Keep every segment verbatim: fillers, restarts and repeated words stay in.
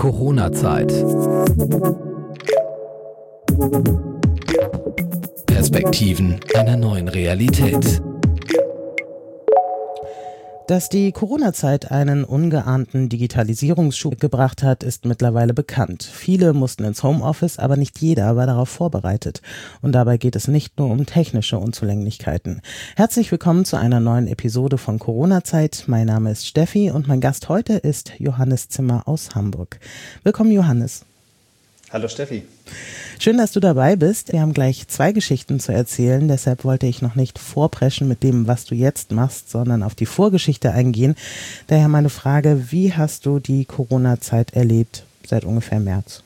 Corona-Zeit. Perspektiven einer neuen Realität. Dass die Corona-Zeit einen ungeahnten Digitalisierungsschub gebracht hat, ist mittlerweile bekannt. Viele mussten ins Homeoffice, aber nicht jeder war darauf vorbereitet. Und dabei geht es nicht nur um technische Unzulänglichkeiten. Herzlich willkommen zu einer neuen Episode von Corona-Zeit. Mein Name ist Steffi und mein Gast heute ist Johannes Zimmer aus Hamburg. Willkommen, Johannes. Hallo Steffi. Schön, dass du dabei bist. Wir haben gleich zwei Geschichten zu erzählen, deshalb wollte ich noch nicht vorpreschen mit dem, was du jetzt machst, sondern auf die Vorgeschichte eingehen. Daher meine Frage, wie hast du die Corona-Zeit erlebt seit ungefähr März?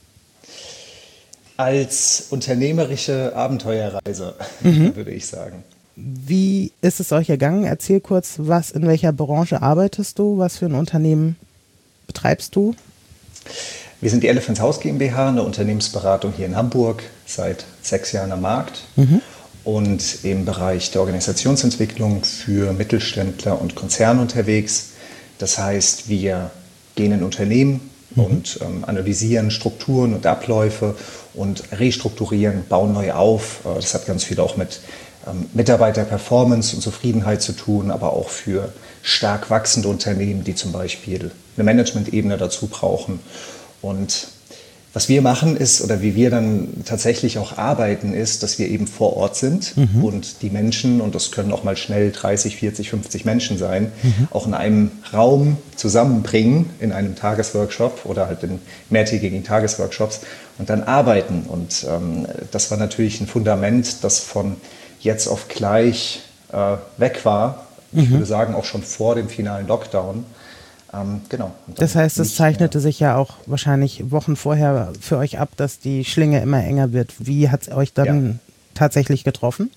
Als unternehmerische Abenteuerreise, mhm. würde ich sagen. Wie ist es euch ergangen? Erzähl kurz, was, in welcher Branche arbeitest du? Was für ein Unternehmen betreibst du? Wir sind die Elephants House GmbH, eine Unternehmensberatung hier in Hamburg, seit sechs Jahren am Markt mhm. und im Bereich der Organisationsentwicklung für Mittelständler und Konzerne unterwegs. Das heißt, wir gehen in Unternehmen mhm. und ähm, analysieren Strukturen und Abläufe und restrukturieren, bauen neu auf. Das hat ganz viel auch mit ähm, Mitarbeiterperformance und Zufriedenheit zu tun, aber auch für stark wachsende Unternehmen, die zum Beispiel eine Management-Ebene dazu brauchen. Und was wir machen ist, oder wie wir dann tatsächlich auch arbeiten, ist, dass wir eben vor Ort sind mhm. und die Menschen, und das können auch mal schnell dreißig, vierzig, fünfzig Menschen sein, mhm. auch in einem Raum zusammenbringen, in einem Tagesworkshop oder halt in mehrtägigen Tagesworkshops und dann arbeiten. Und ähm, das war natürlich ein Fundament, das von jetzt auf gleich äh, weg war. Mhm. Ich würde sagen, auch schon vor dem finalen Lockdown. Ähm, genau. Das heißt, es zeichnete sich ja auch wahrscheinlich Wochen vorher für euch ab, dass die Schlinge immer enger wird. Wie hat es euch dann ja. tatsächlich getroffen?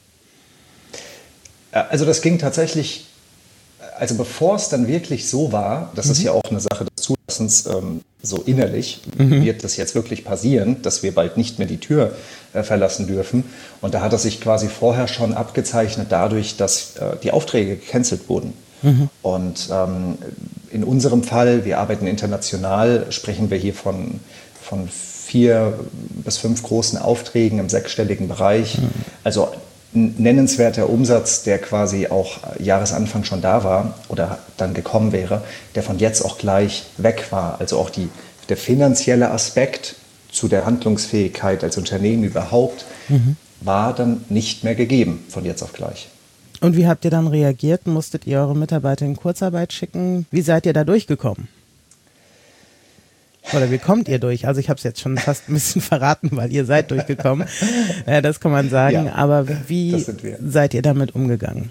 Also das ging tatsächlich, also bevor es dann wirklich so war, das mhm. ist ja auch eine Sache des Zulassens, ähm, so innerlich, mhm. wird das jetzt wirklich passieren, dass wir bald nicht mehr die Tür äh, verlassen dürfen. Und da hat es sich quasi vorher schon abgezeichnet dadurch, dass äh, die Aufträge gecancelt wurden. Mhm. Und ähm, in unserem Fall, wir arbeiten international, sprechen wir hier von, von vier bis fünf großen Aufträgen im sechsstelligen Bereich. Mhm. Also ein nennenswerter Umsatz, der quasi auch Jahresanfang schon da war oder dann gekommen wäre, der von jetzt auch gleich weg war. Also auch die, der finanzielle Aspekt zu der Handlungsfähigkeit als Unternehmen überhaupt mhm. war dann nicht mehr gegeben von jetzt auf gleich. Und wie habt ihr dann reagiert? Musstet ihr eure Mitarbeiter in Kurzarbeit schicken? Wie seid ihr da durchgekommen? Oder wie kommt ihr durch? Also ich habe es jetzt schon fast ein bisschen verraten, weil ihr seid durchgekommen. Ja, das kann man sagen. Ja, aber wie seid ihr damit umgegangen?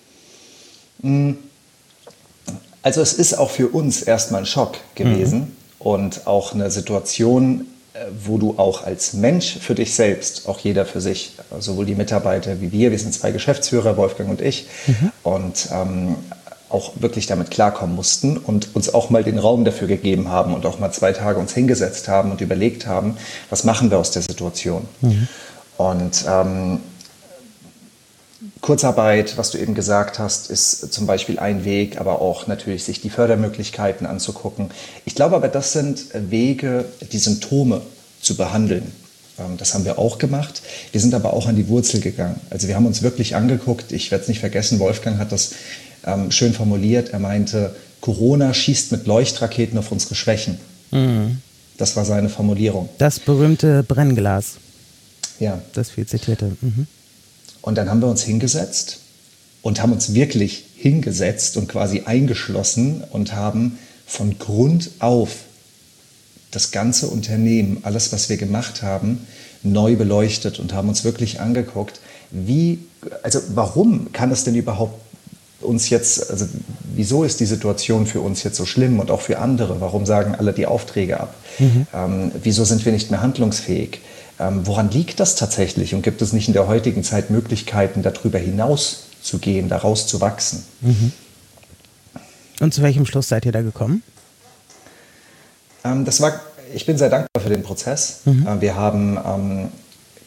Also es ist auch für uns erstmal ein Schock gewesen mhm. und auch eine Situation, wo du auch als Mensch für dich selbst, auch jeder für sich, sowohl die Mitarbeiter wie wir, wir sind zwei Geschäftsführer, Wolfgang und ich, mhm. und ähm, auch wirklich damit klarkommen mussten und uns auch mal den Raum dafür gegeben haben und auch mal zwei Tage uns hingesetzt haben und überlegt haben, was machen wir aus der Situation. Mhm. Und ähm, Kurzarbeit, was du eben gesagt hast, ist zum Beispiel ein Weg, aber auch natürlich sich die Fördermöglichkeiten anzugucken. Ich glaube aber, das sind Wege, die Symptome zu behandeln. Das haben wir auch gemacht. Wir sind aber auch an die Wurzel gegangen. Also wir haben uns wirklich angeguckt, ich werde es nicht vergessen, Wolfgang hat das ähm, schön formuliert. Er meinte, Corona schießt mit Leuchtraketen auf unsere Schwächen. Mhm. Das war seine Formulierung. Das berühmte Brennglas. Ja. Das viel zitierte. Mhm. Und dann haben wir uns hingesetzt und haben uns wirklich hingesetzt und quasi eingeschlossen und haben von Grund auf das ganze Unternehmen, alles, was wir gemacht haben, neu beleuchtet und haben uns wirklich angeguckt, wie, also warum kann es denn überhaupt uns jetzt, also wieso ist die Situation für uns jetzt so schlimm und auch für andere? Warum sagen alle die Aufträge ab? Mhm. Ähm, wieso sind wir nicht mehr handlungsfähig? Ähm, woran liegt das tatsächlich? Und gibt es nicht in der heutigen Zeit Möglichkeiten, darüber hinaus zu gehen, daraus zu wachsen? Mhm. Und zu welchem Schluss seid ihr da gekommen? Ähm, das war, ich bin sehr dankbar für den Prozess. Mhm. Äh, wir haben ähm,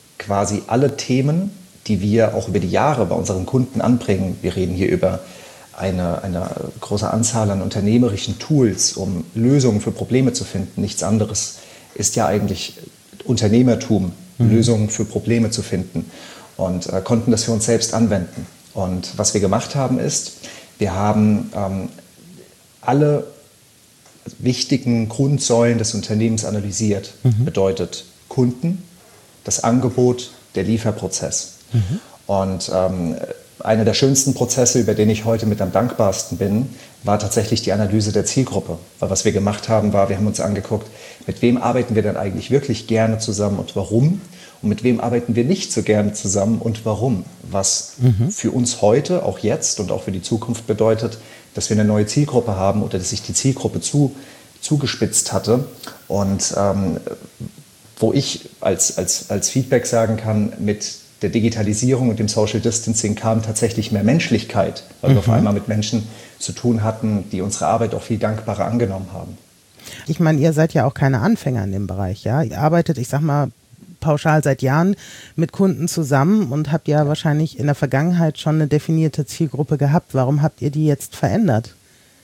quasi alle Themen, die wir auch über die Jahre bei unseren Kunden anbringen. Wir reden hier über eine, eine große Anzahl an unternehmerischen Tools, um Lösungen für Probleme zu finden. Nichts anderes ist ja eigentlich Unternehmertum, mhm. Lösungen für Probleme zu finden, und äh, konnten das für uns selbst anwenden. Und was wir gemacht haben ist, wir haben ähm, alle wichtigen Grundsäulen des Unternehmens analysiert. Mhm. Bedeutet Kunden, das Angebot, der Lieferprozess. Mhm. Und ähm, einer der schönsten Prozesse, über den ich heute mit am dankbarsten bin, war tatsächlich die Analyse der Zielgruppe. Weil was wir gemacht haben, war, wir haben uns angeguckt, mit wem arbeiten wir denn eigentlich wirklich gerne zusammen und warum? Und mit wem arbeiten wir nicht so gerne zusammen und warum? Was mhm. für uns heute, auch jetzt und auch für die Zukunft bedeutet, dass wir eine neue Zielgruppe haben oder dass sich die Zielgruppe zu, zugespitzt hatte. Und ähm, wo ich als, als, als Feedback sagen kann, mit der Digitalisierung und dem Social Distancing kam tatsächlich mehr Menschlichkeit, weil mhm. wir auf einmal mit Menschen zu tun hatten, die unsere Arbeit auch viel dankbarer angenommen haben. Ich meine, ihr seid ja auch keine Anfänger in dem Bereich, ja? Ihr arbeitet, ich sag mal, pauschal seit Jahren mit Kunden zusammen und habt ja wahrscheinlich in der Vergangenheit schon eine definierte Zielgruppe gehabt. Warum habt ihr die jetzt verändert?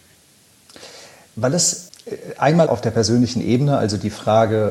Weil es einmal auf der persönlichen Ebene, also die Frage,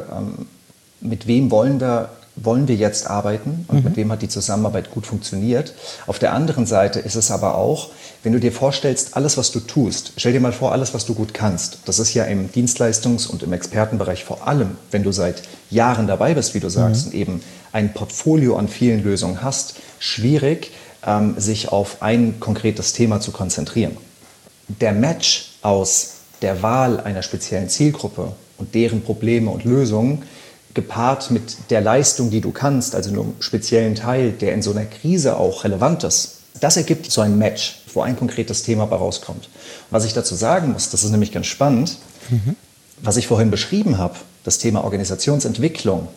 mit wem wollen wir wollen wir jetzt arbeiten und mhm. mit wem hat die Zusammenarbeit gut funktioniert. Auf der anderen Seite ist es aber auch, wenn du dir vorstellst, alles, was du tust, stell dir mal vor, alles, was du gut kannst. Das ist ja im Dienstleistungs- und im Expertenbereich vor allem, wenn du seit Jahren dabei bist, wie du sagst, mhm. und eben ein Portfolio an vielen Lösungen hast, schwierig, ähm, sich auf ein konkretes Thema zu konzentrieren. Der Match aus der Wahl einer speziellen Zielgruppe und deren Probleme und Lösungen gepaart mit der Leistung, die du kannst, also einem speziellen Teil, der in so einer Krise auch relevant ist, das ergibt so ein Match, wo ein konkretes Thema bei rauskommt. Und was ich dazu sagen muss, das ist nämlich ganz spannend, mhm. was ich vorhin beschrieben habe, das Thema Organisationsentwicklung,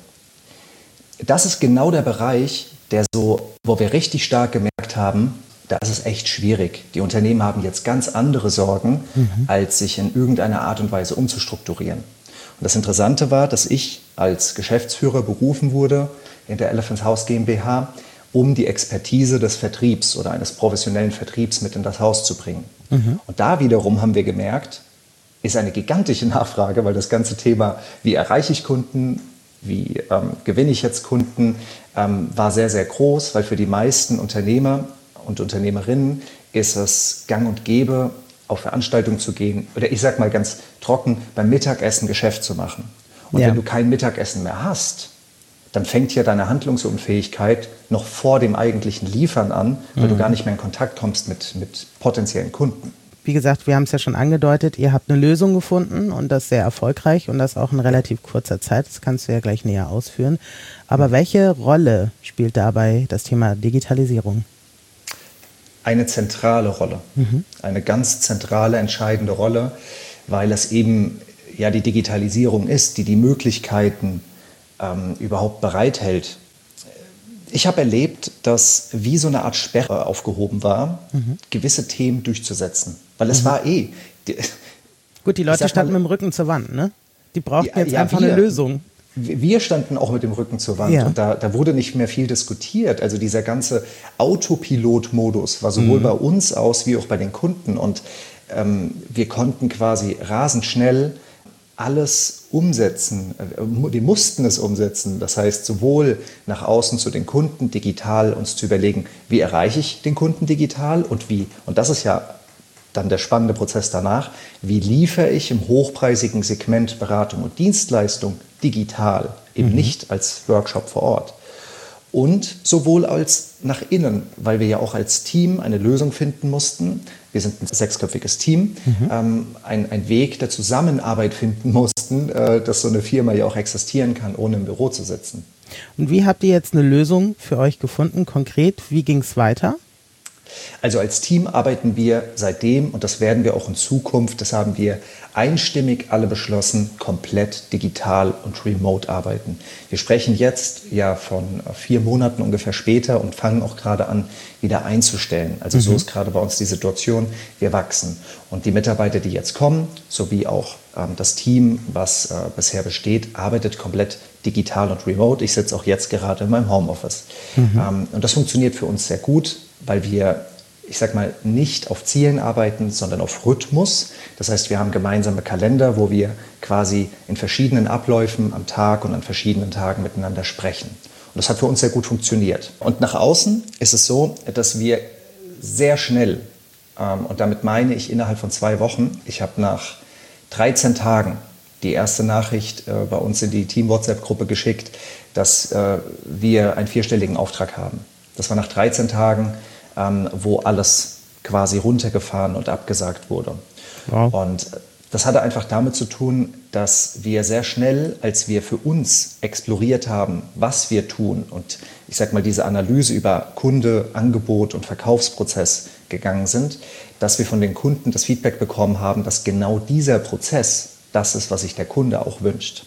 das ist genau der Bereich, der so, wo wir richtig stark gemerkt haben, da ist es echt schwierig. Die Unternehmen haben jetzt ganz andere Sorgen, mhm. als sich in irgendeiner Art und Weise umzustrukturieren. Und das Interessante war, dass ich als Geschäftsführer berufen wurde in der Elephants House GmbH, um die Expertise des Vertriebs oder eines professionellen Vertriebs mit in das Haus zu bringen. Mhm. Und da wiederum haben wir gemerkt, ist eine gigantische Nachfrage, weil das ganze Thema, wie erreiche ich Kunden, wie ähm, gewinne ich jetzt Kunden, ähm, war sehr, sehr groß, weil für die meisten Unternehmer und Unternehmerinnen ist es gang und gäbe, auf Veranstaltungen zu gehen oder ich sag mal ganz trocken, beim Mittagessen Geschäft zu machen. Und ja. wenn du kein Mittagessen mehr hast, dann fängt ja deine Handlungsunfähigkeit noch vor dem eigentlichen Liefern an, weil mhm. du gar nicht mehr in Kontakt kommst mit, mit potenziellen Kunden. Wie gesagt, wir haben es ja schon angedeutet, ihr habt eine Lösung gefunden und das sehr erfolgreich und das auch in relativ kurzer Zeit. Das kannst du ja gleich näher ausführen. Aber mhm. welche Rolle spielt dabei das Thema Digitalisierung? Eine zentrale Rolle, mhm. eine ganz zentrale, entscheidende Rolle, weil es eben ja die Digitalisierung ist, die die Möglichkeiten ähm, überhaupt bereithält. Ich habe erlebt, dass wie so eine Art Sperre aufgehoben war, mhm. gewisse Themen durchzusetzen, weil es mhm. war eh... Die, Gut, die Leute standen mal, mit dem Rücken zur Wand, ne? Die brauchten ja, jetzt ja, einfach wir, eine Lösung. Wir standen auch mit dem Rücken zur Wand ja. und da, da wurde nicht mehr viel diskutiert. Also dieser ganze Autopilot-Modus war sowohl mhm. bei uns aus wie auch bei den Kunden. Und ähm, wir konnten quasi rasend schnell alles umsetzen. Wir mussten es umsetzen. Das heißt, sowohl nach außen zu den Kunden digital uns zu überlegen, wie erreiche ich den Kunden digital und wie, und das ist ja dann der spannende Prozess danach, wie liefere ich im hochpreisigen Segment Beratung und Dienstleistung digital, eben mhm. nicht als Workshop vor Ort. Und sowohl als nach innen, weil wir ja auch als Team eine Lösung finden mussten. Wir sind ein sechsköpfiges Team, mhm. ähm, ein, ein Weg der Zusammenarbeit finden mussten, äh, dass so eine Firma ja auch existieren kann, ohne im Büro zu sitzen. Und wie habt ihr jetzt eine Lösung für euch gefunden, konkret? Wie ging es weiter? Also als Team arbeiten wir seitdem, und das werden wir auch in Zukunft, das haben wir einstimmig alle beschlossen, komplett digital und remote arbeiten. Wir sprechen jetzt ja von vier Monaten ungefähr später und fangen auch gerade an, wieder einzustellen. Also mhm. so ist gerade bei uns die Situation, wir wachsen. Und die Mitarbeiter, die jetzt kommen, sowie auch ähm, das Team, was äh, bisher besteht, arbeitet komplett digital und remote. Ich sitze auch jetzt gerade in meinem Homeoffice. Mhm. Ähm, und das funktioniert für uns sehr gut, weil wir ich sag mal, nicht auf Zielen arbeiten, sondern auf Rhythmus. Das heißt, wir haben gemeinsame Kalender, wo wir quasi in verschiedenen Abläufen am Tag und an verschiedenen Tagen miteinander sprechen. Und das hat für uns sehr gut funktioniert. Und nach außen ist es so, dass wir sehr schnell, ähm, und damit meine ich innerhalb von zwei Wochen, ich habe nach dreizehn Tagen die erste Nachricht äh, bei uns in die Team-WhatsApp-Gruppe geschickt, dass äh, wir einen vierstelligen Auftrag haben. Das war nach dreizehn Tagen, ähm, wo alles quasi runtergefahren und abgesagt wurde. Wow. Und das hatte einfach damit zu tun, dass wir sehr schnell, als wir für uns exploriert haben, was wir tun und ich sag mal diese Analyse über Kunde, Angebot und Verkaufsprozess gegangen sind, dass wir von den Kunden das Feedback bekommen haben, dass genau dieser Prozess das ist, was sich der Kunde auch wünscht.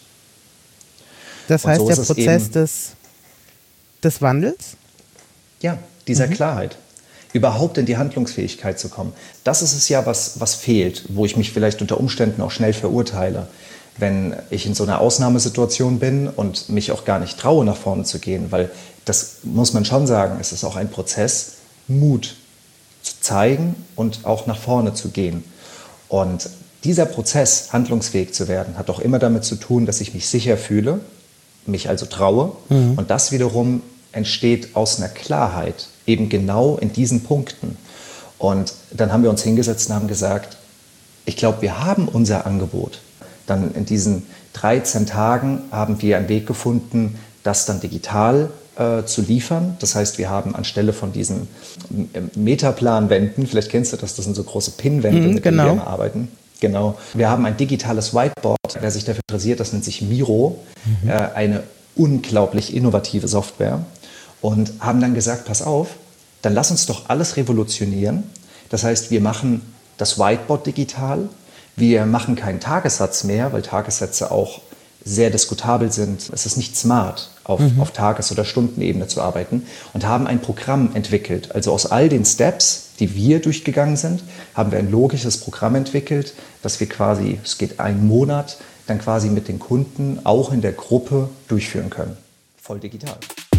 Das heißt, so der Prozess des, des Wandels? Ja, dieser mhm. Klarheit. Überhaupt in die Handlungsfähigkeit zu kommen. Das ist es ja, was, was fehlt, wo ich mich vielleicht unter Umständen auch schnell verurteile. Wenn ich in so einer Ausnahmesituation bin und mich auch gar nicht traue, nach vorne zu gehen, weil das muss man schon sagen, es ist auch ein Prozess, Mut zu zeigen und auch nach vorne zu gehen. Und dieser Prozess, handlungsfähig zu werden, hat auch immer damit zu tun, dass ich mich sicher fühle, mich also traue. Mhm. Und das wiederum entsteht aus einer Klarheit, eben genau in diesen Punkten. Und dann haben wir uns hingesetzt und haben gesagt, ich glaube, wir haben unser Angebot. Dann in diesen dreizehn Tagen haben wir einen Weg gefunden, das dann digital äh, zu liefern. Das heißt, wir haben anstelle von diesen Metaplanwänden, vielleicht kennst du das, das sind so große Pinwände, mhm, mit genau. denen wir immer arbeiten. Genau. Wir haben ein digitales Whiteboard, wer sich dafür interessiert, das nennt sich Miro, mhm. äh, eine unglaublich innovative Software und haben dann gesagt, pass auf, dann lass uns doch alles revolutionieren. Das heißt, wir machen das Whiteboard digital, wir machen keinen Tagessatz mehr, weil Tagessätze auch sehr diskutabel sind. Es ist nicht smart, auf, mhm. auf Tages- oder Stundenebene zu arbeiten und haben ein Programm entwickelt. Also aus all den Steps, die wir durchgegangen sind, haben wir ein logisches Programm entwickelt, das wir quasi, es geht einen Monat, dann quasi mit den Kunden auch in der Gruppe durchführen können. Voll digital.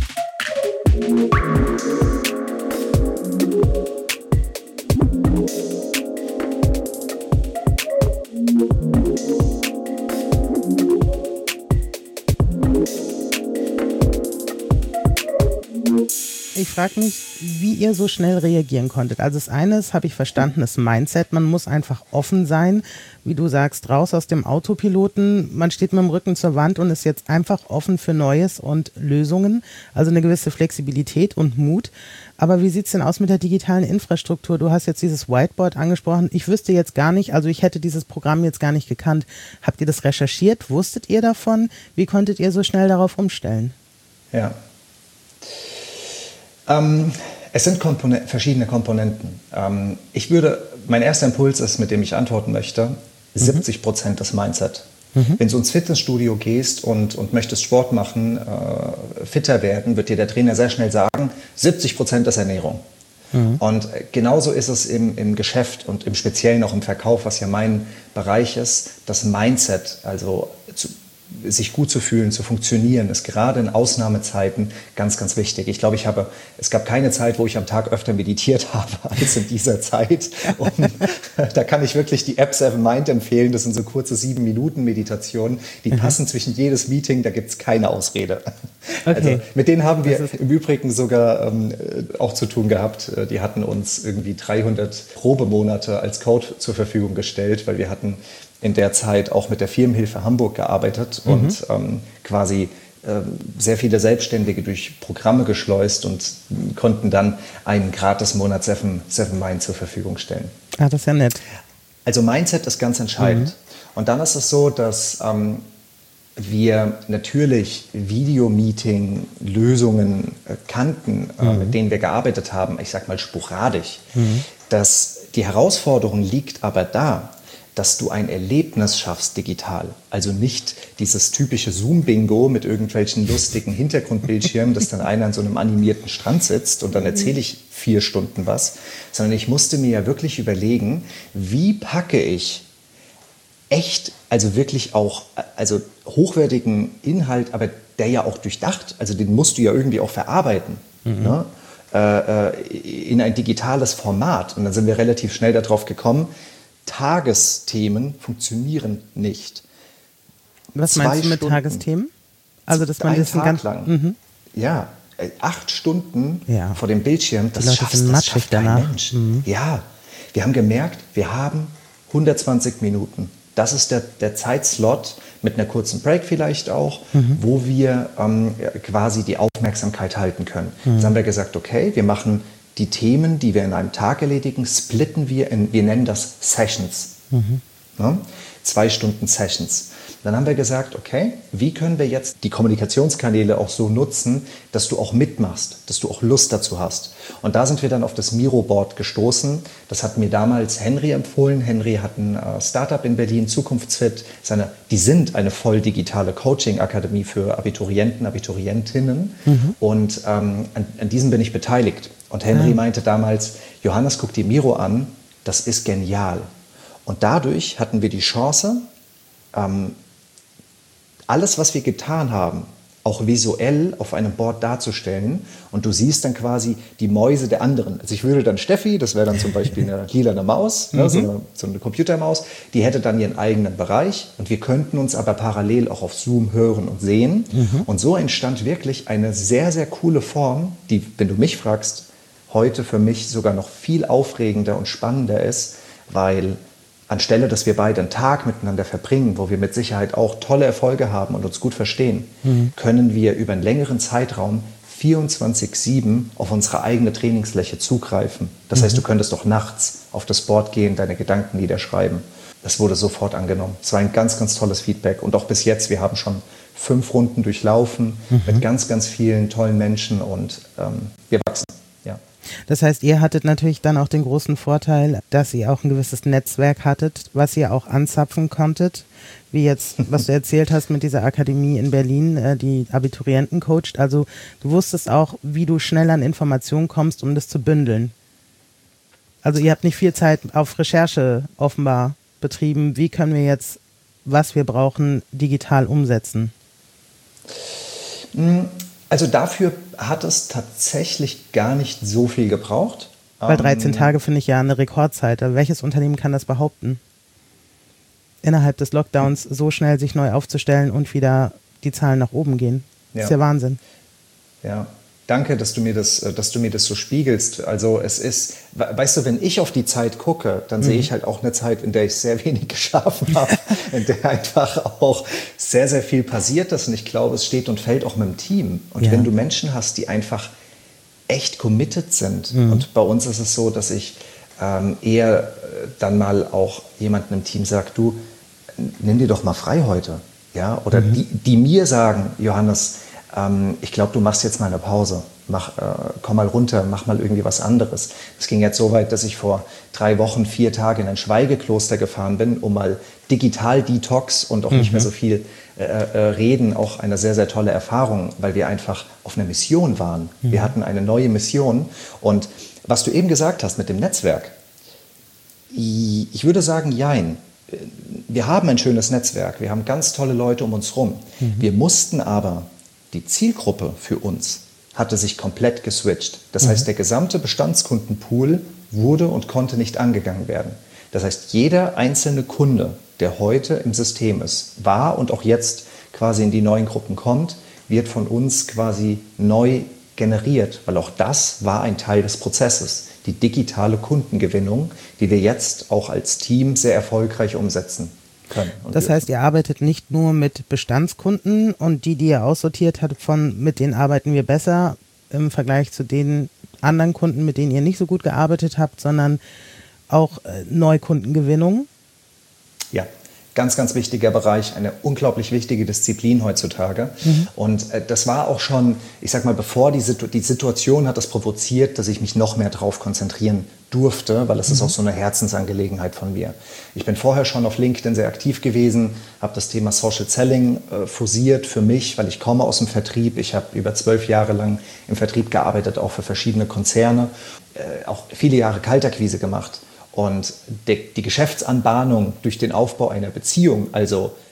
Ich frage mich, wie ihr so schnell reagieren konntet. Also das eine ist, habe ich verstanden, das Mindset. Man muss einfach offen sein, wie du sagst, raus aus dem Autopiloten. Man steht mit dem Rücken zur Wand und ist jetzt einfach offen für Neues und Lösungen. Also eine gewisse Flexibilität und Mut. Aber wie sieht es denn aus mit der digitalen Infrastruktur? Du hast jetzt dieses Whiteboard angesprochen. Ich wüsste jetzt gar nicht, also ich hätte dieses Programm jetzt gar nicht gekannt. Habt ihr das recherchiert? Wusstet ihr davon? Wie konntet ihr so schnell darauf umstellen? Ja. Ähm, es sind Komponen- verschiedene Komponenten. Ähm, ich würde, mein erster Impuls ist, mit dem ich antworten möchte, mhm. siebzig Prozent das Mindset. Mhm. Wenn du ins Fitnessstudio gehst und, und möchtest Sport machen, äh, fitter werden, wird dir der Trainer sehr schnell sagen, siebzig Prozent ist Ernährung. Mhm. Und genauso ist es im, im Geschäft und im Speziellen auch im Verkauf, was ja mein Bereich ist, das Mindset, also zu, sich gut zu fühlen, zu funktionieren, ist gerade in Ausnahmezeiten ganz, ganz wichtig. Ich glaube, ich habe, es gab keine Zeit, wo ich am Tag öfter meditiert habe als in dieser Zeit. Und da kann ich wirklich die App Seven Mind empfehlen. Das sind so kurze sieben Minuten Meditationen, die mhm. passen zwischen jedes Meeting, da gibt es keine Ausrede. Okay. Also mit denen haben wir im Übrigen sogar ähm, auch zu tun gehabt. Die hatten uns irgendwie dreihundert Probemonate als Code zur Verfügung gestellt, weil wir hatten in der Zeit auch mit der Firmenhilfe Hamburg gearbeitet mhm. und ähm, quasi äh, sehr viele Selbstständige durch Programme geschleust und konnten dann einen Gratis-Monat Seven, Seven Mind zur Verfügung stellen. Ah, das ist ja nett. Also Mindset ist ganz entscheidend. Mhm. Und dann ist es so, dass ähm, wir natürlich Videomeeting-Lösungen äh, kannten, äh, mhm. mit denen wir gearbeitet haben, ich sag mal sporadisch. Mhm. Dass die Herausforderung liegt aber da, dass du ein Erlebnis schaffst digital. Also nicht dieses typische Zoom-Bingo mit irgendwelchen lustigen Hintergrundbildschirmen, dass dann einer an so einem animierten Strand sitzt und dann erzähle ich vier Stunden was, sondern ich musste mir ja wirklich überlegen, wie packe ich echt, also wirklich auch, also hochwertigen Inhalt, aber der ja auch durchdacht, also den musst du ja irgendwie auch verarbeiten, mhm. ne? äh, in ein digitales Format. Und dann sind wir relativ schnell darauf gekommen, Tagesthemen funktionieren nicht. Was Zwei meinst du mit Stunden, Tagesthemen? Also, dass man einen das Tag ganz lang. Mhm. Ja, äh, acht Stunden Ja. vor dem Bildschirm, das Die Leute schafft, sind das matschig schafft kein danach. Mensch. Mhm. Ja, wir haben gemerkt, wir haben hundertzwanzig Minuten. Das ist der, der Zeitslot mit einer kurzen Break vielleicht auch, mhm. wo wir ähm, quasi die Aufmerksamkeit halten können. Mhm. Jetzt haben wir gesagt, okay, wir machen die Themen, die wir in einem Tag erledigen, splitten wir in, wir nennen das Sessions. Mhm. Ja? Zwei Stunden Sessions. Dann haben wir gesagt, okay, wie können wir jetzt die Kommunikationskanäle auch so nutzen, dass du auch mitmachst, dass du auch Lust dazu hast. Und da sind wir dann auf das Miro-Board gestoßen. Das hat mir damals Henry empfohlen. Henry hat ein äh, Startup in Berlin, Zukunftsfit. Seine, die sind eine voll digitale Coaching-Akademie für Abiturienten, Abiturientinnen. Mhm. Und ähm, an, an diesem bin ich beteiligt. Und Henry mhm. meinte damals, Johannes, guck dir Miro an, das ist genial. Und dadurch hatten wir die Chance, ähm, alles, was wir getan haben, auch visuell auf einem Board darzustellen. Und du siehst dann quasi die Mäuse der anderen. Also ich würde dann Steffi, das wäre dann zum Beispiel eine lilane Maus, mhm. ne, so, eine, so eine Computermaus, die hätte dann ihren eigenen Bereich. Und wir könnten uns aber parallel auch auf Zoom hören und sehen. Mhm. Und so entstand wirklich eine sehr, sehr coole Form, die, wenn du mich fragst, heute für mich sogar noch viel aufregender und spannender ist, weil anstelle, dass wir beide einen Tag miteinander verbringen, wo wir mit Sicherheit auch tolle Erfolge haben und uns gut verstehen, mhm. können wir über einen längeren Zeitraum vierundzwanzig sieben auf unsere eigene Trainingsfläche zugreifen. Das mhm. heißt, du könntest auch nachts auf das Board gehen, deine Gedanken niederschreiben. Das wurde sofort angenommen. Es war ein ganz, ganz tolles Feedback. Und auch bis jetzt, wir haben schon fünf Runden durchlaufen mhm. mit ganz, ganz vielen tollen Menschen und ähm, wir wachsen. Ja. Das heißt, ihr hattet natürlich dann auch den großen Vorteil, dass ihr auch ein gewisses Netzwerk hattet, was ihr auch anzapfen konntet, wie jetzt, was du erzählt hast mit dieser Akademie in Berlin, die Abiturienten coacht. Also du wusstest auch, wie du schnell an Informationen kommst, um das zu bündeln. Also ihr habt nicht viel Zeit auf Recherche offenbar betrieben. Wie können wir jetzt, was wir brauchen, digital umsetzen? Also dafür hat es tatsächlich gar nicht so viel gebraucht. Weil dreizehn ähm, Tage finde ich ja eine Rekordzeit. Aber welches Unternehmen kann das behaupten? Innerhalb des Lockdowns so schnell sich neu aufzustellen und wieder die Zahlen nach oben gehen. Das ja. ist ja Wahnsinn. Ja, danke, dass du mir das, dass du mir das so spiegelst. Also es ist, weißt du, wenn ich auf die Zeit gucke, dann mhm. sehe ich halt auch eine Zeit, in der ich sehr wenig geschlafen habe, in der einfach auch sehr, sehr viel passiert ist. Und ich glaube, es steht und fällt auch mit dem Team. Und ja. wenn du Menschen hast, die einfach echt committed sind, mhm. und bei uns ist es so, dass ich ähm, eher dann mal auch jemanden im Team sage, du, nimm dir doch mal frei heute. Ja? Oder mhm. die, die mir sagen, Johannes, ich glaube, du machst jetzt mal eine Pause, mach, äh, komm mal runter, mach mal irgendwie was anderes. Es ging jetzt so weit, dass ich vor drei Wochen, vier Tage in ein Schweigekloster gefahren bin, um mal digital Detox und auch mhm. nicht mehr so viel äh, äh, reden, auch eine sehr, sehr tolle Erfahrung, weil wir einfach auf einer Mission waren. Mhm. Wir hatten eine neue Mission und was du eben gesagt hast mit dem Netzwerk, ich würde sagen, jein. Wir haben ein schönes Netzwerk, wir haben ganz tolle Leute um uns rum. Mhm. Wir mussten aber die Zielgruppe für uns hatte sich komplett geswitcht. Das mhm. heißt, der gesamte Bestandskundenpool wurde und konnte nicht angegangen werden. Das heißt, jeder einzelne Kunde, der heute im System ist, war und auch jetzt quasi in die neuen Gruppen kommt, wird von uns quasi neu generiert, weil auch das war ein Teil des Prozesses. Die digitale Kundengewinnung, die wir jetzt auch als Team sehr erfolgreich umsetzen können. Das heißt, ihr arbeitet nicht nur mit Bestandskunden und die, die ihr aussortiert habt, von mit denen arbeiten wir besser im Vergleich zu den anderen Kunden, mit denen ihr nicht so gut gearbeitet habt, sondern auch äh, Neukundengewinnung? Ja, ganz, ganz wichtiger Bereich, eine unglaublich wichtige Disziplin heutzutage. Mhm. Und äh, das war auch schon, ich sag mal, bevor die, Situ- die Situation hat das provoziert, dass ich mich noch mehr darauf konzentrieren durfte, weil es mhm. ist auch so eine Herzensangelegenheit von mir. Ich bin vorher schon auf LinkedIn sehr aktiv gewesen, habe das Thema Social Selling äh, forciert für mich, weil ich komme aus dem Vertrieb. Ich habe über zwölf Jahre lang im Vertrieb gearbeitet, auch für verschiedene Konzerne, äh, auch viele Jahre Kaltakquise gemacht. Und die, die Geschäftsanbahnung durch den Aufbau einer Beziehung, also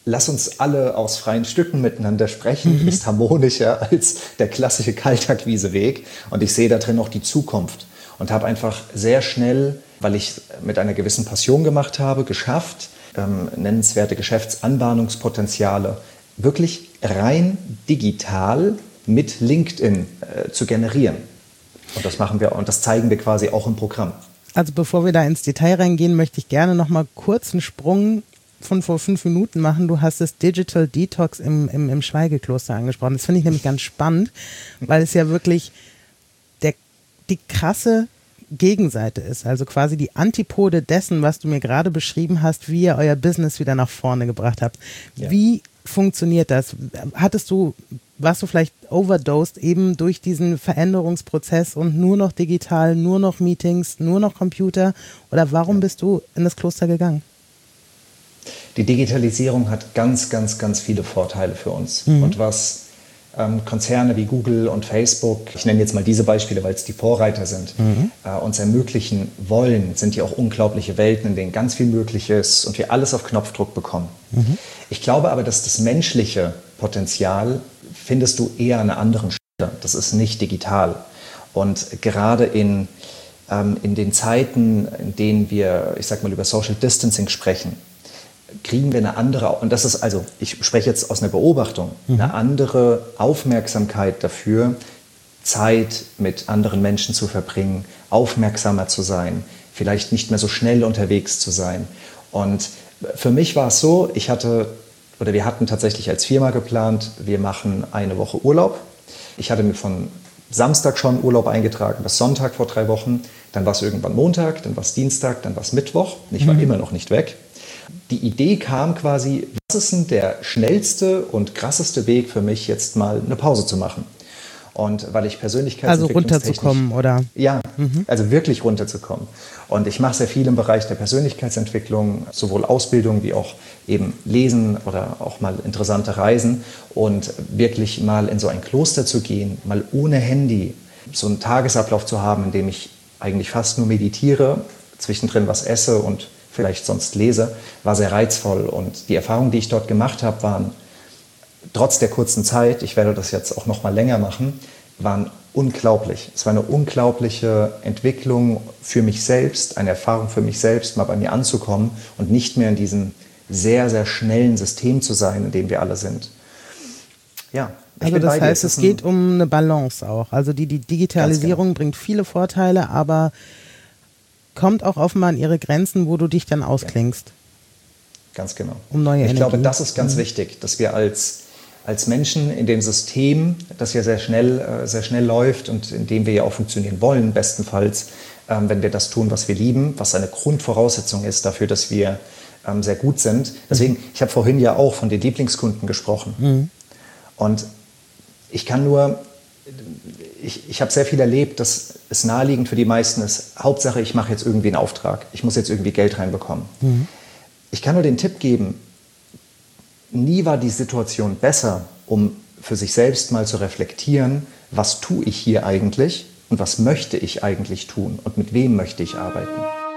lass uns alle aus freien Stücken miteinander sprechen, mhm. ist harmonischer als der klassische Kaltakquiseweg. Und ich sehe da drin auch die Zukunft und habe einfach sehr schnell, weil ich mit einer gewissen Passion gemacht habe, geschafft, ähm, nennenswerte Geschäftsanbahnungspotenziale wirklich rein digital mit LinkedIn äh, zu generieren. Und das machen wir und das zeigen wir quasi auch im Programm. Also bevor wir da ins Detail reingehen, möchte ich gerne noch mal kurz einen Sprung von vor fünf Minuten machen. Du hast das Digital Detox im, im, im Schweigekloster angesprochen. Das finde ich nämlich ganz spannend, weil es ja wirklich der, die krasse Gegenseite ist. Also quasi die Antipode dessen, was du mir gerade beschrieben hast, wie ihr euer Business wieder nach vorne gebracht habt. Ja. Wie funktioniert das? Hattest du, warst du vielleicht overdosed eben durch diesen Veränderungsprozess und nur noch digital, nur noch Meetings, nur noch Computer? Oder warum bist du in das Kloster gegangen? Die Digitalisierung hat ganz, ganz, ganz viele Vorteile für uns. Mhm. Und was ähm, Konzerne wie Google und Facebook, ich nenne jetzt mal diese Beispiele, weil es die Vorreiter sind, mhm. äh, uns ermöglichen wollen, sind ja auch unglaubliche Welten, in denen ganz viel möglich ist und wir alles auf Knopfdruck bekommen. Mhm. Ich glaube aber, dass das menschliche Potenzial findest du eher an einer anderen Stelle. Das ist nicht digital. Und gerade in, ähm, in den Zeiten, in denen wir, ich sag mal, über Social Distancing sprechen, kriegen wir eine andere, und das ist also, ich spreche jetzt aus einer Beobachtung, mhm. eine andere Aufmerksamkeit dafür, Zeit mit anderen Menschen zu verbringen, aufmerksamer zu sein, vielleicht nicht mehr so schnell unterwegs zu sein. Und für mich war es so, ich hatte, oder wir hatten tatsächlich als Firma geplant, wir machen eine Woche Urlaub. Ich hatte mir von Samstag schon Urlaub eingetragen, bis Sonntag vor drei Wochen. Dann war es irgendwann Montag, dann war es Dienstag, dann war es Mittwoch. Ich war mhm. immer noch nicht weg. Die Idee kam quasi, was ist denn der schnellste und krasseste Weg für mich, jetzt mal eine Pause zu machen? Und weil ich Persönlichkeitsentwicklungstechnisch... Also runterzukommen, oder? Ja, mhm. also wirklich runterzukommen. Und ich mache sehr viel im Bereich der Persönlichkeitsentwicklung, sowohl Ausbildung wie auch eben Lesen oder auch mal interessante Reisen. Und wirklich mal in so ein Kloster zu gehen, mal ohne Handy, so einen Tagesablauf zu haben, in dem ich eigentlich fast nur meditiere, zwischendrin was esse und vielleicht sonst lese, war sehr reizvoll. Und die Erfahrungen, die ich dort gemacht habe, waren trotz der kurzen Zeit, ich werde das jetzt auch noch mal länger machen, waren unglaublich. Es war eine unglaubliche Entwicklung für mich selbst, eine Erfahrung für mich selbst, mal bei mir anzukommen und nicht mehr in diesem sehr, sehr schnellen System zu sein, in dem wir alle sind. Ja. Also das heißt, es geht um eine Balance auch. Also die, die Digitalisierung genau. bringt viele Vorteile, aber kommt auch offenbar an ihre Grenzen, wo du dich dann ausklingst. Ganz genau. Um neue ich Energie. glaube, das ist ganz mhm. wichtig, dass wir als, als Menschen in dem System, das ja sehr schnell, äh, sehr schnell läuft und in dem wir ja auch funktionieren wollen, bestenfalls, ähm, wenn wir das tun, was wir lieben, was eine Grundvoraussetzung ist dafür, dass wir ähm, sehr gut sind. Deswegen, mhm. ich habe vorhin ja auch von den Lieblingskunden gesprochen. Mhm. Und ich kann nur, ich, ich habe sehr viel erlebt, dass es naheliegend für die meisten ist, Hauptsache, ich mache jetzt irgendwie einen Auftrag, ich muss jetzt irgendwie Geld reinbekommen. Mhm. Ich kann nur den Tipp geben, nie war die Situation besser, um für sich selbst mal zu reflektieren, was tue ich hier eigentlich und was möchte ich eigentlich tun und mit wem möchte ich arbeiten.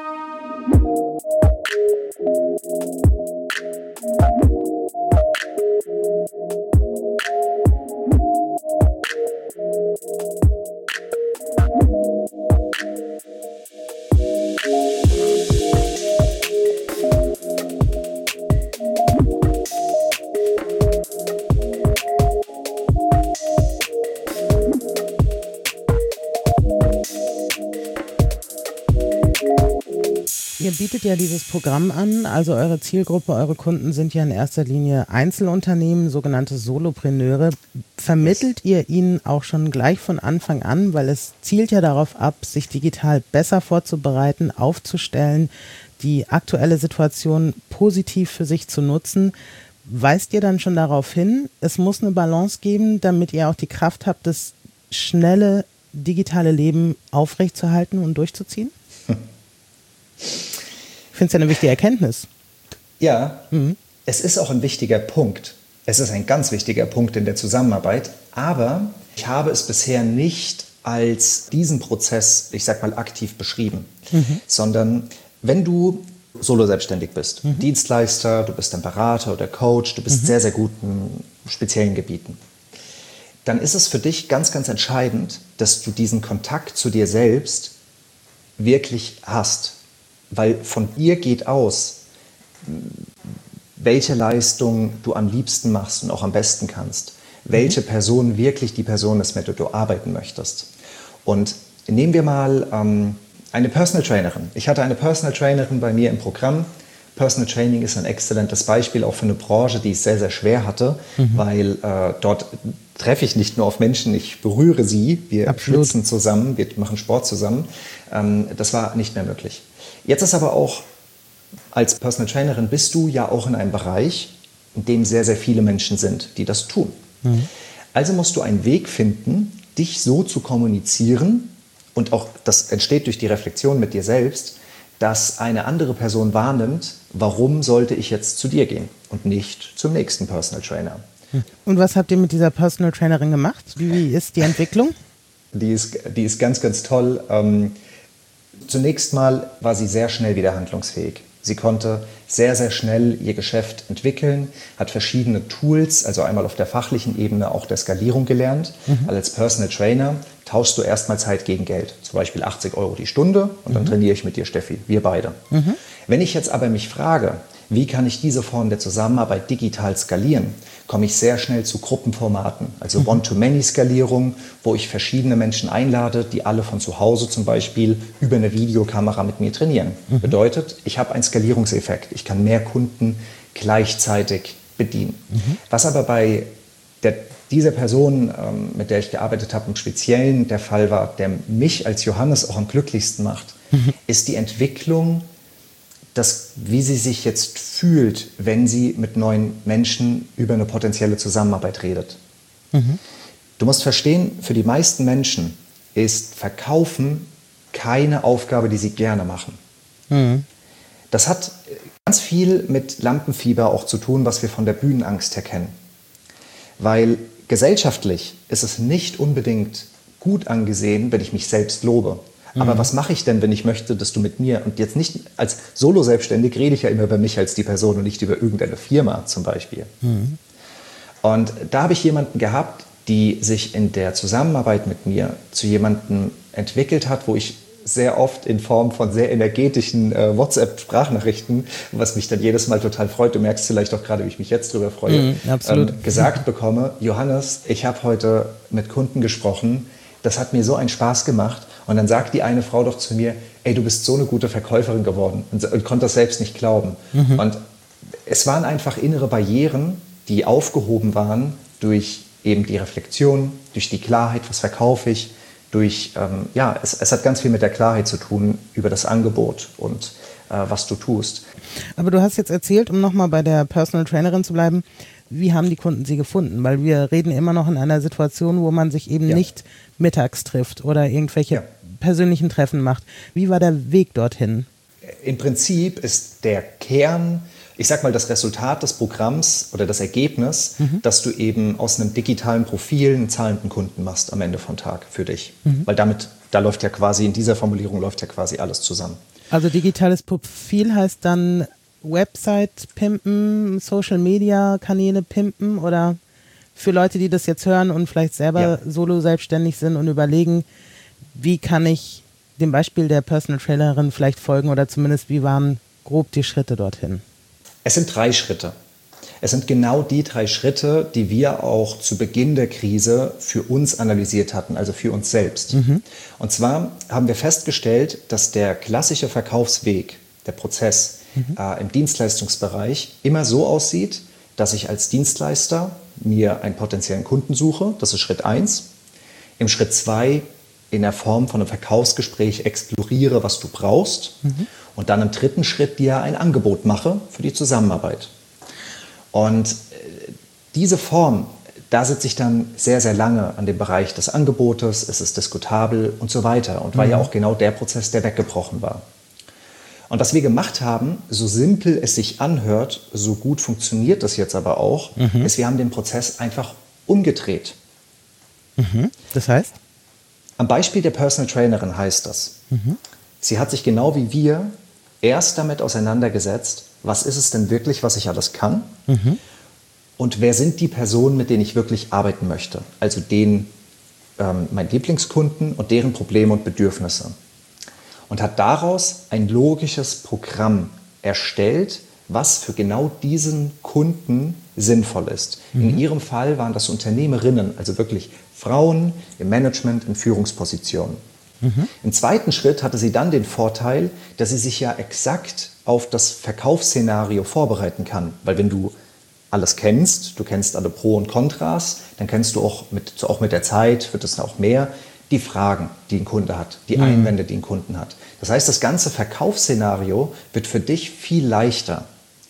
Ihr bietet ja dieses Programm an, also eure Zielgruppe, eure Kunden sind ja in erster Linie Einzelunternehmen, sogenannte Solopreneure. Vermittelt ihr ihnen auch schon gleich von Anfang an, weil es zielt ja darauf ab, sich digital besser vorzubereiten, aufzustellen, die aktuelle Situation positiv für sich zu nutzen. Weist ihr dann schon darauf hin, es muss eine Balance geben, damit ihr auch die Kraft habt, das schnelle digitale Leben aufrechtzuerhalten und durchzuziehen? Ich finde es ja eine wichtige Erkenntnis. Ja, mhm. es ist auch ein wichtiger Punkt. Es ist ein ganz wichtiger Punkt in der Zusammenarbeit, aber ich habe es bisher nicht als diesen Prozess, ich sag mal, aktiv beschrieben, mhm. sondern wenn du solo selbstständig bist. Mhm. Dienstleister, du bist ein Berater oder Coach, du bist mhm. sehr, sehr gut in speziellen Gebieten. Dann ist es für dich ganz, ganz entscheidend, dass du diesen Kontakt zu dir selbst wirklich hast. Weil von dir geht aus, welche Leistung du am liebsten machst und auch am besten kannst. Welche Person wirklich die Person ist, mit der du arbeiten möchtest. Und nehmen wir mal ähm, eine Personal Trainerin. Ich hatte eine Personal Trainerin bei mir im Programm. Personal Training ist ein exzellentes Beispiel auch für eine Branche, die es sehr, sehr schwer hatte, mhm. weil äh, dort treffe ich nicht nur auf Menschen, ich berühre sie, wir Absolut. schwitzen zusammen, wir machen Sport zusammen. Ähm, das war nicht mehr möglich. Jetzt ist aber auch, als Personal Trainerin bist du ja auch in einem Bereich, in dem sehr, sehr viele Menschen sind, die das tun. Mhm. Also musst du einen Weg finden, dich so zu kommunizieren, und auch das entsteht durch die Reflexion mit dir selbst, dass eine andere Person wahrnimmt, warum sollte ich jetzt zu dir gehen und nicht zum nächsten Personal Trainer. Und was habt ihr mit dieser Personal Trainerin gemacht? Wie ist die Entwicklung? Die ist, die ist ganz, ganz toll. Ähm, zunächst mal war sie sehr schnell wieder handlungsfähig. Sie konnte sehr, sehr schnell ihr Geschäft entwickeln, hat verschiedene Tools, also einmal auf der fachlichen Ebene auch der Skalierung gelernt. Mhm. Als Personal Trainer tauschst du erstmal Zeit gegen Geld, zum Beispiel achtzig Euro die Stunde und dann mhm. trainiere ich mit dir, Steffi, wir beide. Mhm. Wenn ich jetzt aber mich frage, wie kann ich diese Form der Zusammenarbeit digital skalieren, komme ich sehr schnell zu Gruppenformaten, also mhm. One-to-Many-Skalierung, wo ich verschiedene Menschen einlade, die alle von zu Hause zum Beispiel über eine Videokamera mit mir trainieren. Mhm. Bedeutet, ich habe einen Skalierungseffekt. Ich kann mehr Kunden gleichzeitig bedienen. Mhm. Was aber bei der, dieser Person, ähm, mit der ich gearbeitet habe, im Speziellen der Fall war, der mich als Johannes auch am glücklichsten macht, mhm. ist die Entwicklung, das, wie sie sich jetzt fühlt, wenn sie mit neuen Menschen über eine potenzielle Zusammenarbeit redet. Mhm. Du musst verstehen, für die meisten Menschen ist Verkaufen keine Aufgabe, die sie gerne machen. Mhm. Das hat ganz viel mit Lampenfieber auch zu tun, was wir von der Bühnenangst her kennen. Weil gesellschaftlich ist es nicht unbedingt gut angesehen, wenn ich mich selbst lobe. Aber mhm. was mache ich denn, wenn ich möchte, dass du mit mir, und jetzt nicht als Solo-Selbstständig rede ich ja immer über mich als die Person und nicht über irgendeine Firma zum Beispiel. Mhm. Und da habe ich jemanden gehabt, die sich in der Zusammenarbeit mit mir zu jemandem entwickelt hat, wo ich sehr oft in Form von sehr energetischen äh, WhatsApp-Sprachnachrichten, was mich dann jedes Mal total freut, du merkst vielleicht auch gerade, wie ich mich jetzt drüber freue, mhm, absolut. Ähm, gesagt bekomme, Johannes, ich habe heute mit Kunden gesprochen, das hat mir so einen Spaß gemacht. Und dann sagt die eine Frau doch zu mir, ey, du bist so eine gute Verkäuferin geworden, und, und konnte das selbst nicht glauben. Mhm. Und es waren einfach innere Barrieren, die aufgehoben waren durch eben die Reflexion, durch die Klarheit, was verkaufe ich, durch, ähm, ja, es, es hat ganz viel mit der Klarheit zu tun über das Angebot und äh, was du tust. Aber du hast jetzt erzählt, um nochmal bei der Personal Trainerin zu bleiben, wie haben die Kunden sie gefunden? Weil wir reden immer noch in einer Situation, wo man sich eben ja. nicht mittags trifft oder irgendwelche ja. persönlichen Treffen macht. Wie war der Weg dorthin? Im Prinzip ist der Kern, ich sag mal, das Resultat des Programms oder das Ergebnis, mhm. dass du eben aus einem digitalen Profil einen zahlenden Kunden machst am Ende vom Tag für dich. Mhm. Weil damit, da läuft ja quasi, in dieser Formulierung läuft ja quasi alles zusammen. Also digitales Profil heißt dann Website pimpen, Social-Media-Kanäle pimpen, oder für Leute, die das jetzt hören und vielleicht selber ja. solo selbstständig sind und überlegen, wie kann ich dem Beispiel der Personal Trainerin vielleicht folgen, oder zumindest wie waren grob die Schritte dorthin? Es sind drei Schritte. Es sind genau die drei Schritte, die wir auch zu Beginn der Krise für uns analysiert hatten, also für uns selbst. Mhm. Und zwar haben wir festgestellt, dass der klassische Verkaufsweg, der Prozess, Mhm. Äh, im Dienstleistungsbereich immer so aussieht, dass ich als Dienstleister mir einen potenziellen Kunden suche, das ist Schritt eins. Im Schritt zwei in der Form von einem Verkaufsgespräch exploriere, was du brauchst, mhm. und dann im dritten Schritt dir ein Angebot mache für die Zusammenarbeit. Und äh, diese Form, da sitze ich dann sehr, sehr lange an dem Bereich des Angebotes, es ist diskutabel und so weiter, und war mhm. ja auch genau der Prozess, der weggebrochen war. Und was wir gemacht haben, so simpel es sich anhört, so gut funktioniert das jetzt aber auch, mhm. ist, wir haben den Prozess einfach umgedreht. Mhm. Das heißt? Am Beispiel der Personal Trainerin heißt das, mhm. sie hat sich genau wie wir erst damit auseinandergesetzt, was ist es denn wirklich, was ich alles kann? Mhm. Und wer sind die Personen, mit denen ich wirklich arbeiten möchte? Also den, ähm, meinen Lieblingskunden und deren Probleme und Bedürfnisse. Und hat daraus ein logisches Programm erstellt, was für genau diesen Kunden sinnvoll ist. Mhm. In ihrem Fall waren das Unternehmerinnen, also wirklich Frauen im Management, in Führungspositionen. Mhm. Im zweiten Schritt hatte sie dann den Vorteil, dass sie sich ja exakt auf das Verkaufsszenario vorbereiten kann. Weil wenn du alles kennst, du kennst alle Pro und Kontras, dann kennst du auch mit, auch mit der Zeit, wird es auch mehr, die Fragen, die ein Kunde hat, die mhm. Einwände, die ein Kunden hat. Das heißt, das ganze Verkaufsszenario wird für dich viel leichter.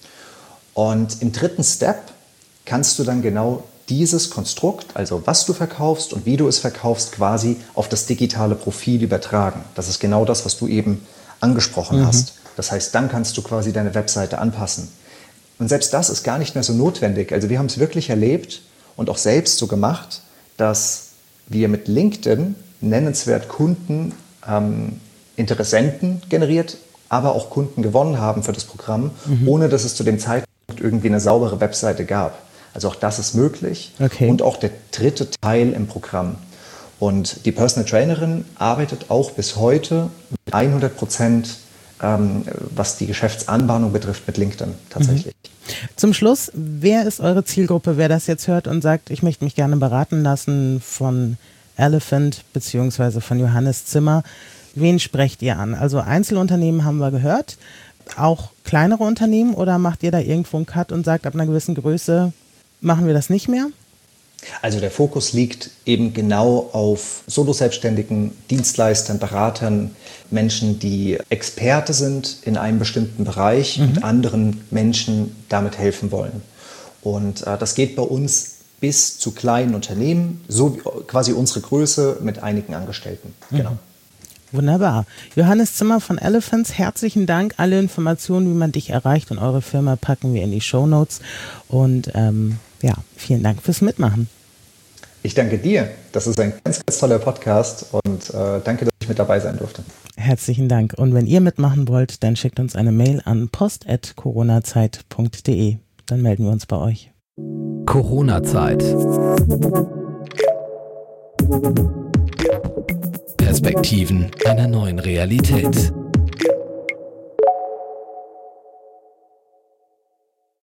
Und im dritten Step kannst du dann genau dieses Konstrukt, also was du verkaufst und wie du es verkaufst, quasi auf das digitale Profil übertragen. Das ist genau das, was du eben angesprochen mhm. hast. Das heißt, dann kannst du quasi deine Webseite anpassen. Und selbst das ist gar nicht mehr so notwendig. Also wir haben es wirklich erlebt und auch selbst so gemacht, dass wir mit LinkedIn nennenswert Kunden, ähm, Interessenten generiert, aber auch Kunden gewonnen haben für das Programm, mhm. ohne dass es zu dem Zeitpunkt irgendwie eine saubere Webseite gab. Also auch das ist möglich. Okay. Und auch der dritte Teil im Programm. Und die Personal Trainerin arbeitet auch bis heute mit hundert Prozent, ähm, was die Geschäftsanbahnung betrifft, mit LinkedIn tatsächlich. Mhm. Zum Schluss, wer ist eure Zielgruppe, wer das jetzt hört und sagt, ich möchte mich gerne beraten lassen von Elephant bzw. von Johannes Zimmer? Wen sprecht ihr an? Also Einzelunternehmen haben wir gehört, auch kleinere Unternehmen, oder macht ihr da irgendwo einen Cut und sagt, ab einer gewissen Größe machen wir das nicht mehr? Also der Fokus liegt eben genau auf Solo-Selbstständigen, Dienstleistern, Beratern, Menschen, die Experte sind in einem bestimmten Bereich mhm. und anderen Menschen damit helfen wollen. Und äh, das geht bei uns bis zu kleinen Unternehmen, so quasi unsere Größe mit einigen Angestellten. Mhm. Genau. Wunderbar. Johannes Zimmer von Elephants, herzlichen Dank. Alle Informationen, wie man dich erreicht und eure Firma, packen wir in die Shownotes. Und ähm, ja, vielen Dank fürs Mitmachen. Ich danke dir. Das ist ein ganz, ganz toller Podcast und äh, danke, dass ich mit dabei sein durfte. Herzlichen Dank. Und wenn ihr mitmachen wollt, dann schickt uns eine Mail an post at coronazeit punkt de. Dann melden wir uns bei euch. Corona-Zeit. Perspektiven einer neuen Realität.